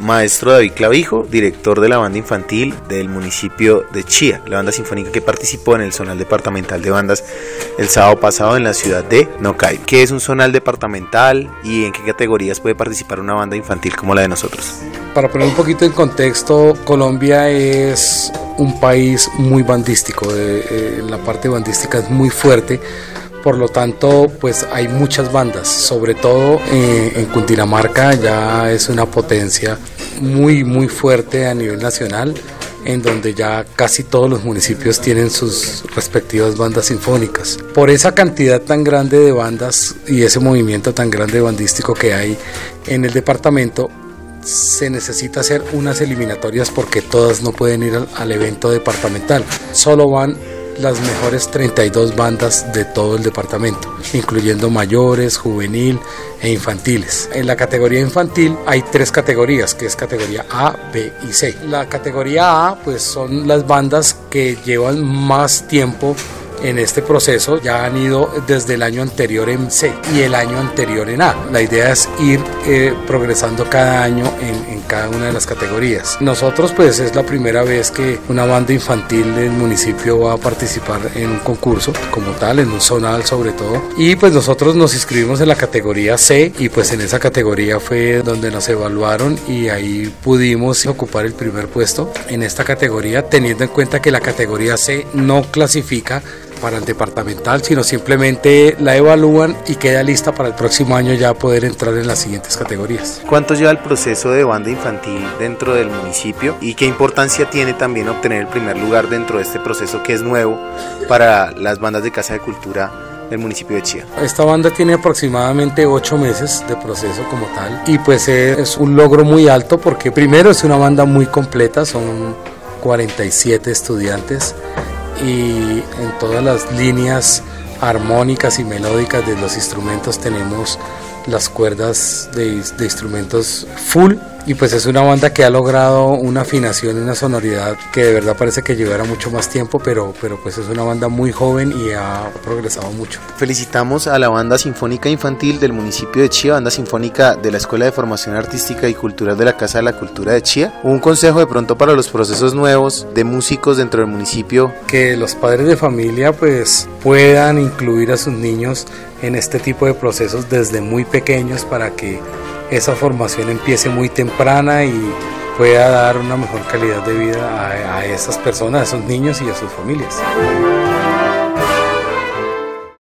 maestro David Clavijo, director de la banda infantil del municipio de Chía, la banda sinfónica que participó en el Zonal Departamental de Bandas el sábado pasado en la ciudad de Nocay. ¿Qué es un zonal departamental y en qué categorías puede participar una banda infantil como la de nosotros? Para poner un poquito en contexto, Colombia es un país muy bandístico, la parte bandística es muy fuerte. Por lo tanto, pues hay muchas bandas, sobre todo en Cundinamarca ya es una potencia muy fuerte a nivel nacional, en donde ya casi todos los municipios tienen sus respectivas bandas sinfónicas. Por esa cantidad tan grande de bandas y ese movimiento tan grande bandístico que hay en el departamento, se necesita hacer unas eliminatorias porque todas no pueden ir al evento departamental, solo van las mejores 32 bandas de todo el departamento, incluyendo mayores, juvenil e infantiles. En la categoría infantil hay 3 categorías, que es categoría A, B y C. La categoría A pues son las bandas que llevan más tiempo en este proceso, ya han ido desde el año anterior en C y el año anterior en A. La idea es ir progresando cada año en cada una de las categorías. Nosotros pues es la primera vez que una banda infantil del municipio va a participar en un concurso como tal, en un zonal sobre todo, y pues nosotros nos inscribimos en la categoría C y pues en esa categoría fue donde nos evaluaron y ahí pudimos ocupar el primer puesto en esta categoría, teniendo en cuenta que la categoría C no clasifica para el departamental, sino simplemente la evalúan y queda lista para el próximo año ya poder entrar en las siguientes categorías. ¿Cuánto lleva el proceso de banda infantil dentro del municipio y qué importancia tiene también obtener el primer lugar dentro de este proceso que es nuevo para las bandas de Casa de Cultura del municipio de Chía? Esta banda tiene aproximadamente 8 meses de proceso como tal y pues es un logro muy alto porque primero es una banda muy completa, son 47 estudiantes y en todas las líneas armónicas y melódicas de los instrumentos tenemos las cuerdas de instrumentos full y pues es una banda que ha logrado una afinación y una sonoridad que de verdad parece que llevará mucho más tiempo, pero pues es una banda muy joven y ha progresado mucho. Felicitamos a la banda sinfónica infantil del municipio de Chía, banda sinfónica de la Escuela de Formación Artística y Cultural de la Casa de la Cultura de Chía. Un consejo de pronto para los procesos nuevos de músicos dentro del municipio. Que los padres de familia pues puedan incluir a sus niños en este tipo de procesos desde muy pequeños para que esa formación empiece muy temprana y pueda dar una mejor calidad de vida a esas personas, a esos niños y a sus familias.